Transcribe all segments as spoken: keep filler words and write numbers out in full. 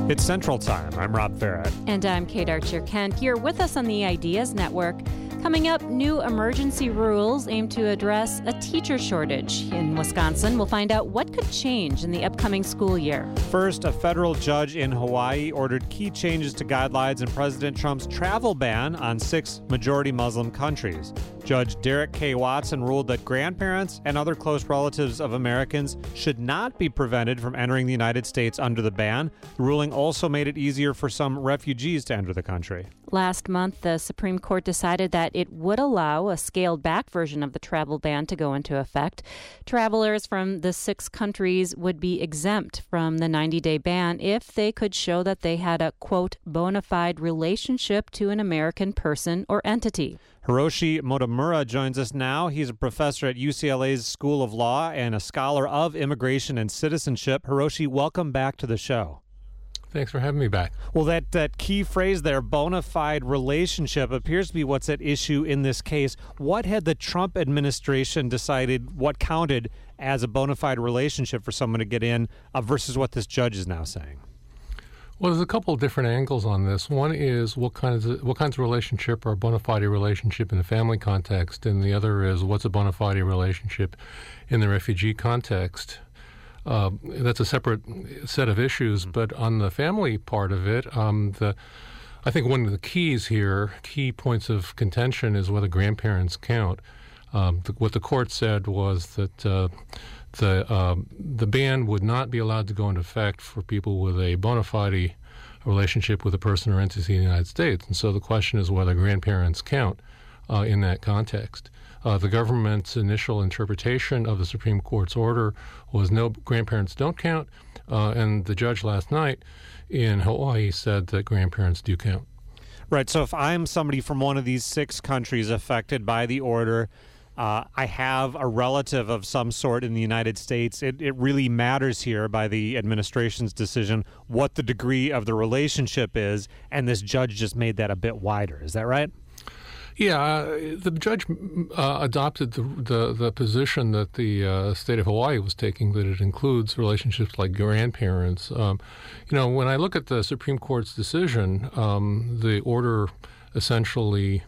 It's Central Time. I'm Rob Farrett. And I'm Kate Archer-Kent. You're with us on the Ideas Network. Coming up, new emergency rules aim to address a teacher shortage. In Wisconsin, we'll find out what could change in the upcoming school year. First, a federal judge in Hawaii ordered key changes to guidelines in President Trump's travel ban on six majority Muslim countries. Judge Derek K. Watson ruled that grandparents and other close relatives of Americans should not be prevented from entering the United States under the ban. The ruling also made it easier for some refugees to enter the country. Last month, the Supreme Court decided that it would allow a scaled-back version of the travel ban to go into effect. Travelers from the six countries would be exempt from the ninety-day ban if they could show that they had a, quote, bona fide relationship to an American person or entity. Hiroshi Motomura joins us now. He's a professor at U C L A's School of Law and a scholar of immigration and citizenship. Hiroshi, welcome back to the show. Thanks for having me back. Well, that, that key phrase there, bona fide relationship, appears to be what's at issue in this case. What had the Trump administration decided what counted as a bona fide relationship for someone to get in uh, versus what this judge is now saying? Well, there's a couple of different angles on this. One is what kinds of, what kinds of relationship are a bona fide relationship in the family context, and the other is what's a bona fide relationship in the refugee context. Uh, that's a separate set of issues, but on the family part of it, um, the I think one of the keys here, key points of contention, is whether grandparents count. Um, the, what the court said was that uh, the um, the ban would not be allowed to go into effect for people with a bona fide relationship with a person or entity in the United States, and so the question is whether grandparents count uh, in that context. Uh, the government's initial interpretation of the Supreme Court's order was no, grandparents don't count, uh, and the judge last night in Hawaii said that grandparents do count. Right, so if I'm somebody from one of these six countries affected by the order, uh, I have a relative of some sort in the United States, it, it really matters here by the administration's decision what the degree of the relationship is, and this judge just made that a bit wider. Is that right? Yeah, uh, the judge uh, adopted the, the the position that the uh, state of Hawaii was taking, that it includes relationships like grandparents. Um, you know, when I look at the Supreme Court's decision, um, the order essentially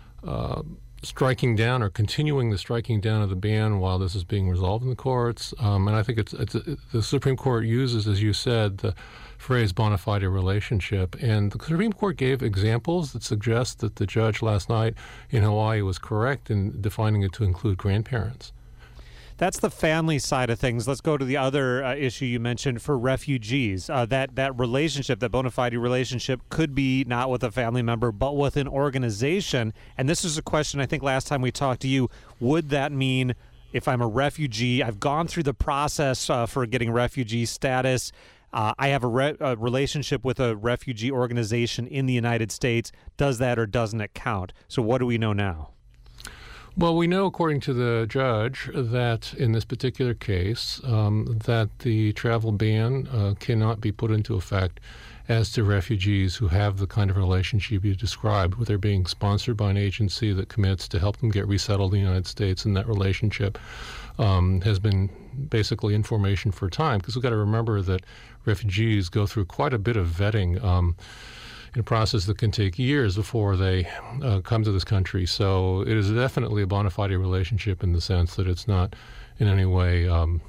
uh, striking down or continuing the striking down of the ban while this is being resolved in the courts, um, and I think it's, it's it, the Supreme Court uses, as you said, the phrase bona fide relationship. And the Supreme Court gave examples that suggest that the judge last night in Hawaii was correct in defining it to include grandparents. That's the family side of things. Let's go to the other uh, issue you mentioned for refugees. Uh, that, that relationship, that bona fide relationship, could be not with a family member, but with an organization. And this is a question I think last time we talked to you. Would that mean if I'm a refugee, I've gone through the process uh, for getting refugee status, Uh, I have a, re- a relationship with a refugee organization in the United States. Does that or doesn't it count? So what do we know now? Well, we know, according to the judge, that in this particular case, um, that the travel ban uh, cannot be put into effect as to refugees who have the kind of relationship you described, where they're being sponsored by an agency that commits to help them get resettled in the United States, and that relationship um, has been basically in formation for time. Because we've got to remember that refugees go through quite a bit of vetting um, in a process that can take years before they uh, come to this country. So it is definitely a bona fide relationship in the sense that it's not in any way um,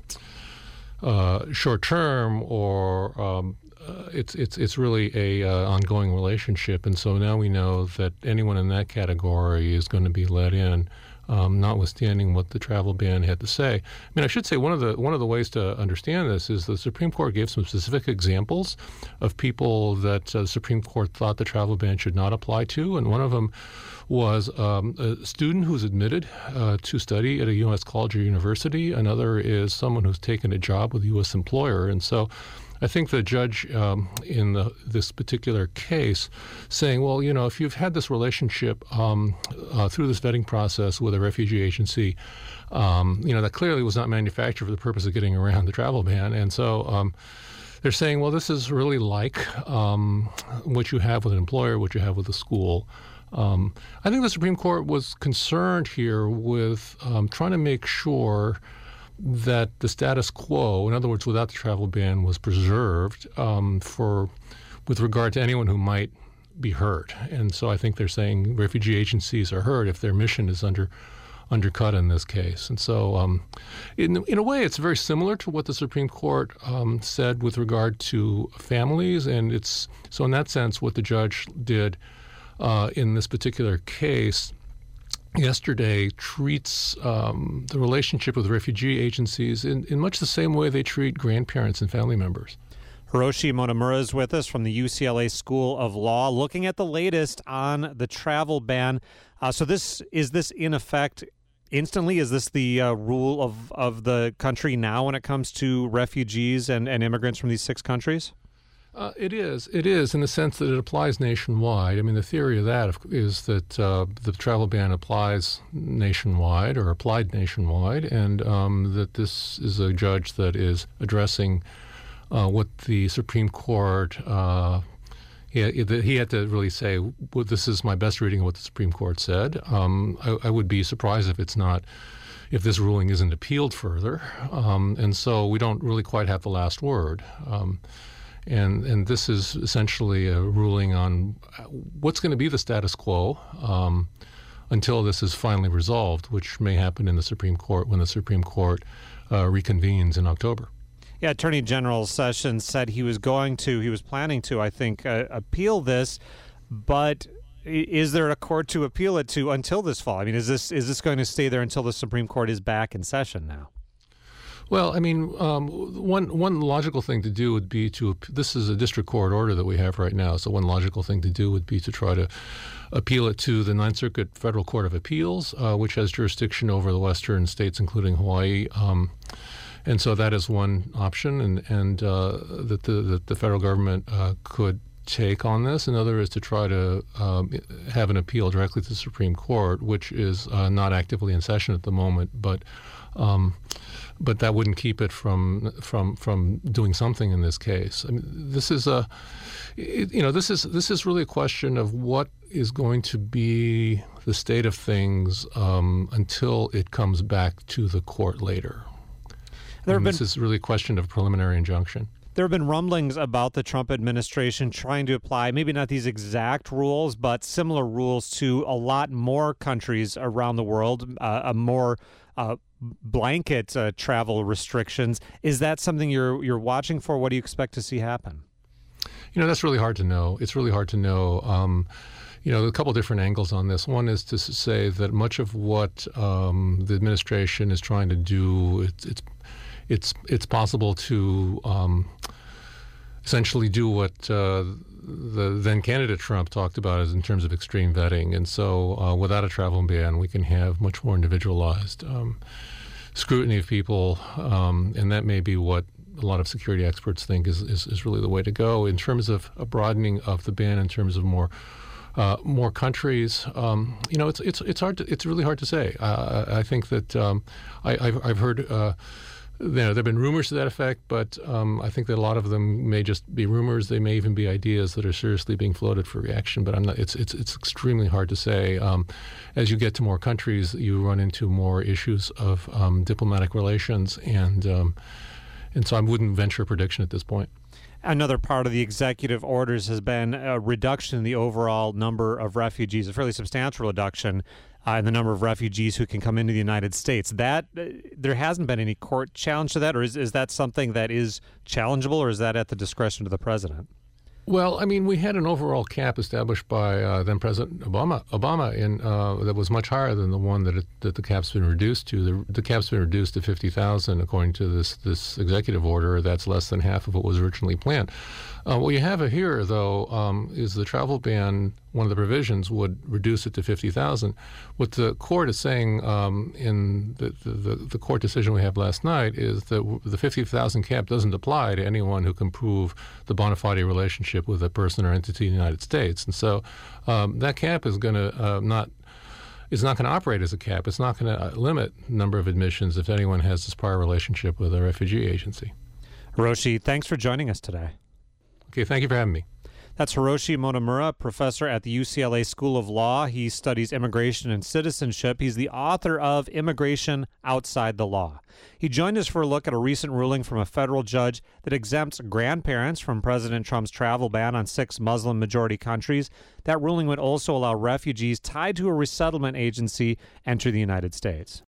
uh, short-term or um, uh, it's it's it's really a uh, ongoing relationship. And so now we know that anyone in that category is going to be let in, Um, notwithstanding what the travel ban had to say. I mean, I should say one of the one of the ways to understand this is the Supreme Court gave some specific examples of people that uh, the Supreme Court thought the travel ban should not apply to, and one of them was um, a student who's admitted uh, to study at a U S college or university. Another is someone who's taken a job with a U S employer, and so I think the judge um, in the, this particular case saying, well, you know, if you've had this relationship um, uh, through this vetting process with a refugee agency, um, you know, that clearly was not manufactured for the purpose of getting around the travel ban. And so um, they're saying, well, this is really like um, what you have with an employer, what you have with a school. Um, I think the Supreme Court was concerned here with um, trying to make sure that the status quo, in other words, without the travel ban, was preserved um, for with regard to anyone who might be hurt. And so I think they're saying refugee agencies are hurt if their mission is under undercut in this case. And so um, in, in a way, it's very similar to what the Supreme Court um, said with regard to families. And it's so in that sense, what the judge did uh, in this particular case yesterday treats um, the relationship with refugee agencies in, in much the same way they treat grandparents and family members. Hiroshi Motomura is with us from the U C L A School of Law, looking at the latest on the travel ban. Uh, so this is this in effect instantly? Is this the uh, rule of, of the country now when it comes to refugees and, and immigrants from these six countries? Uh, it is. It is in the sense that it applies nationwide. I mean, the theory of that is that uh, the travel ban applies nationwide or applied nationwide, and um, that this is a judge that is addressing uh, what the Supreme Court uh, he, he had to really say, well, this is my best reading of what the Supreme Court said. Um, I, I would be surprised if it's not, if this ruling isn't appealed further. Um, and so we don't really quite have the last word. Um, and and this is essentially a ruling on what's going to be the status quo um, until this is finally resolved, which may happen in the Supreme Court when the Supreme Court uh, reconvenes in October. Yeah, Attorney General Sessions said he was going to, he was planning to, I think, uh, appeal this, but is there a court to appeal it to until this fall? I mean, is this is this going to stay there until the Supreme Court is back in session now? Well, I mean, um, one one logical thing to do would be to, this is a district court order that we have right now, so one logical thing to do would be to try to appeal it to the Ninth Circuit Federal Court of Appeals, uh, which has jurisdiction over the western states, including Hawaii. Um, and so that is one option, and, and uh, that, the, that the federal government uh, could take on this. Another is to try to um, have an appeal directly to the Supreme Court, which is uh, not actively in session at the moment, but um, but that wouldn't keep it from from from doing something in this case. I mean, this is a it, you know this is this is really a question of what is going to be the state of things um, until it comes back to the court later. There have been, this is really a question of preliminary injunction. There have been rumblings about the Trump administration trying to apply maybe not these exact rules, but similar rules to a lot more countries around the world, uh, a more uh, blanket uh, travel restrictions. Is that something you're you're watching for? What do you expect to see happen? You know, that's really hard to know. It's really hard to know. Um, you know, a couple different angles on this. One is to say that much of what um, the administration is trying to do, it's it's It's it's possible to um, essentially do what uh, the then candidate Trump talked about as in terms of extreme vetting. And so uh, without a travel ban, we can have much more individualized um, scrutiny of people. Um, and that may be what a lot of security experts think is, is, is really the way to go. In terms of a broadening of the ban, in terms of more Uh, more countries, um, you know, it's it's it's hard. To, it's really hard to say. Uh, I think that um, I, I've, I've heard, uh, you know, there have been rumors to that effect, but um, I think that a lot of them may just be rumors. They may even be ideas that are seriously being floated for reaction. But I'm not. It's it's it's extremely hard to say. Um, as you get to more countries, you run into more issues of um, diplomatic relations, and um, and so I wouldn't venture a prediction at this point. Another part of the executive orders has been a reduction in the overall number of refugees, a fairly substantial reduction uh, in the number of refugees who can come into the United States. That uh, there hasn't been any court challenge to that, or is, is that something that is challengeable, or is that at the discretion of the president? Well, I mean, we had an overall cap established by uh, then President Obama, Obama, in uh, that was much higher than the one that it, that the cap's been reduced to. The, the cap's been reduced to fifty thousand, according to this this executive order. That's less than half of what was originally planned. Uh, what you have here, though, um, is the travel ban. One of the provisions would reduce it to fifty thousand. What the court is saying um, in the, the, the court decision we had last night is that the fifty thousand cap doesn't apply to anyone who can prove the bona fide relationship with a person or entity in the United States. And so um, that cap is going to uh, not is not going to operate as a cap. It's not going to limit the number of admissions if anyone has this prior relationship with a refugee agency. Hiroshi, thanks for joining us today. Okay, thank you for having me. That's Hiroshi Monomura, professor at the U C L A School of Law. He studies immigration and citizenship. He's the author of Immigration Outside the Law. He joined us for a look at a recent ruling from a federal judge that exempts grandparents from President Trump's travel ban on six Muslim-majority countries. That ruling would also allow refugees tied to a resettlement agency enter the United States.